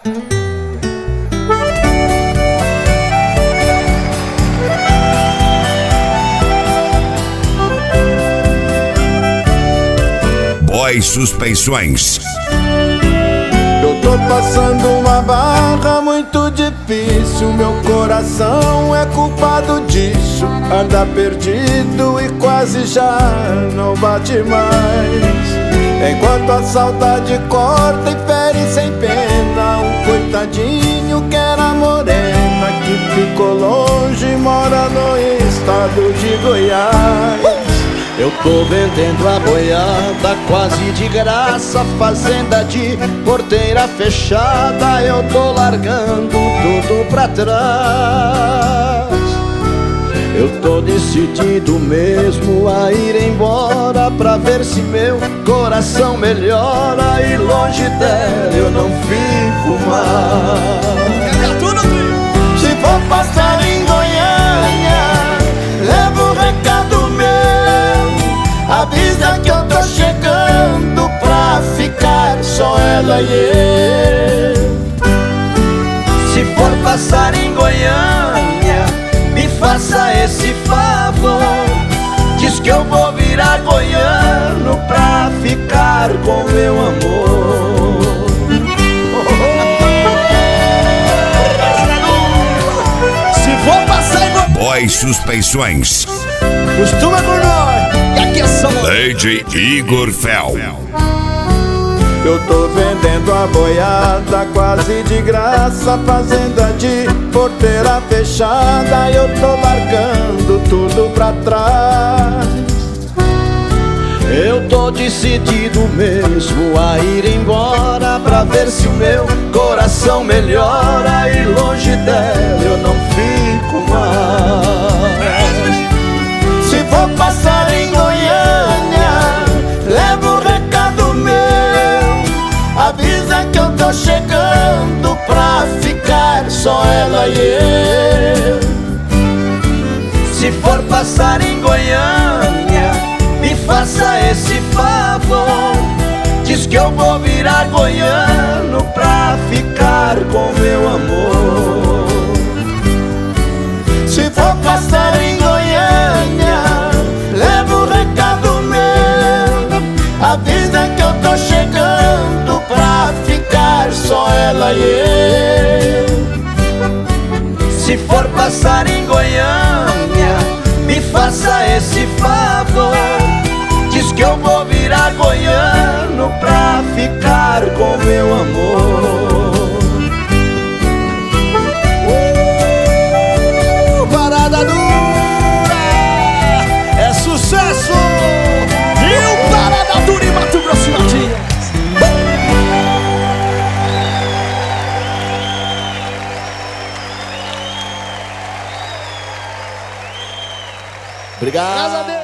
Boys Suspeições. Eu tô passando uma barra muito difícil. Meu coração é culpado disso. Anda perdido e quase já não bate mais. Enquanto a saudade corta e fere sem pena um coitadinho que era morena, que ficou longe e mora no estado de Goiás. Eu tô vendendo a boiada quase de graça, fazenda de porteira fechada. Eu tô largando tudo pra trás. Eu tô decidido mesmo a ir embora, pra ver se meu coração melhora. E longe dela eu não fico mais. Se for passar em Goiânia, leva um recado meu. Avisa que eu tô chegando pra ficar só ela e eu. Se for passar em Goiânia, me faça esse favor. Diz que eu vou virar goiano pra ficar com meu amor. Se for passar em Goiânia, Boys Suspeições. costuma com nós. E aqui é São Lady Igor Fel. Eu tô vendendo a boiada quase de graça, fazenda de porteira fechada. Eu tô largando tudo pra trás. Eu tô decidido mesmo a ir embora, pra ver se o meu coração melhora. E longe dela eu não fico mais. Se for passar em Goiânia, leva um recado meu. Avisa que eu tô chegando pra ficar só ela e eu. Se for passar em Goiânia, me faça esse favor. Diz que eu vou virar goiano pra ficar com meu amor. Se for passar em Goiânia, leva um recado meu. Avisa que eu tô chegando pra ficar só ela e eu. Se for passar em Goiânia, me faça esse favor. Diz que eu vou virar goiano pra ficar com meu amor. Parada dura é sucesso! E o Parada Dura em Mato Grosso e Matias. Obrigado.